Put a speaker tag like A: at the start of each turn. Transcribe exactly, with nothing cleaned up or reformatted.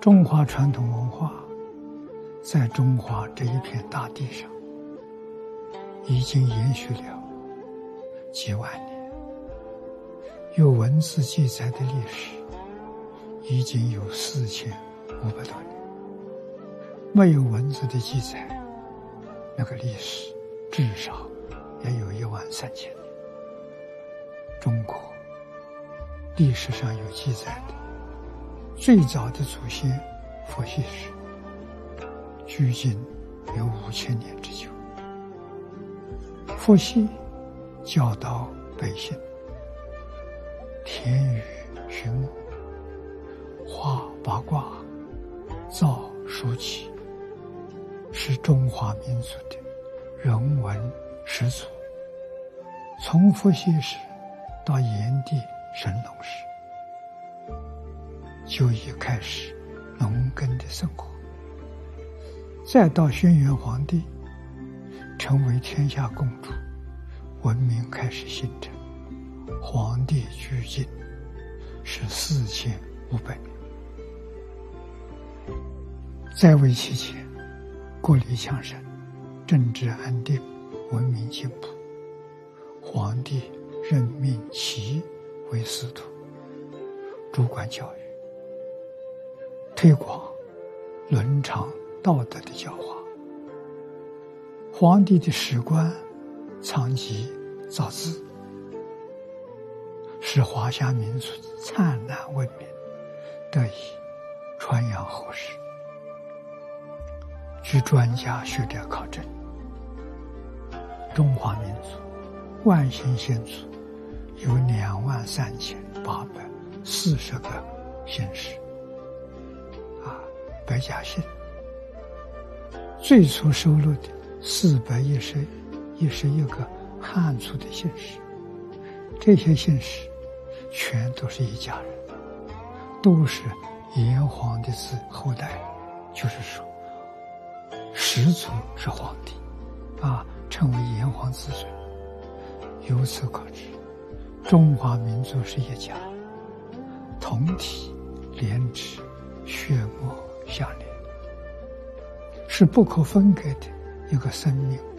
A: 中华传统文化在中华这一片大地上已经延续了几万年，有文字记载的历史已经有四千五百多年，没有文字的记载，那个历史至少也有一万三千年。中国历史上有记载的最早的祖先佛系史，距今有五千年之久。佛系教导百姓填语寻物，画八卦，造书籍，是中华民族的人文始祖。从佛系史到炎帝神农氏，就已开始农耕的生活，再到轩辕皇帝成为天下共主，文明开始形成，黄帝距今是四千五百年。在位期间，国力强盛，政治安定，文明进步，皇帝任命其为司徒，主管教育，推广伦常道德的教化。皇帝的史官藏疾造字，使华夏民族的灿烂文明得以传扬后世。据专家学者考证，中华民族万姓先祖有两万三千八百四十个姓氏，啊，百家姓。最初收录的四百一十一十一个汉族的姓氏，这些姓氏全都是一家人，都是炎黄的子后代，就是说始祖是皇帝，啊，称为炎黄子孙。由此可知，中华民族是一家，同体连枝，血脉相连，是不可分割的一个生命